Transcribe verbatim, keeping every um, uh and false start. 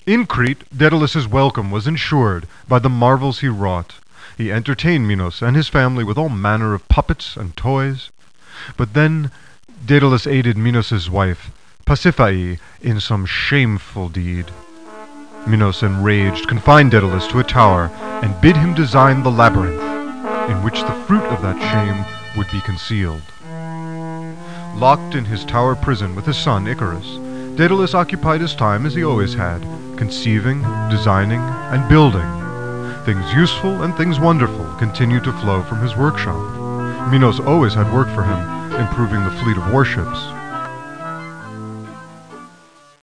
In Crete, Daedalus's welcome was ensured by the marvels he wrought. He entertained Minos and his family with all manner of puppets and toys. But then Daedalus aided Minos' wife, Pasiphae, in some shameful deed. Minos, enraged, confined Daedalus to a tower and bid him design the labyrinth, in which the fruit of that shame would be concealed. Locked in his tower prison with his son Icarus, Daedalus occupied his time as he always had, conceiving, designing, and building. Things useful and things wonderful continued to flow from his workshop. Minos always had work for him, improving the fleet of warships,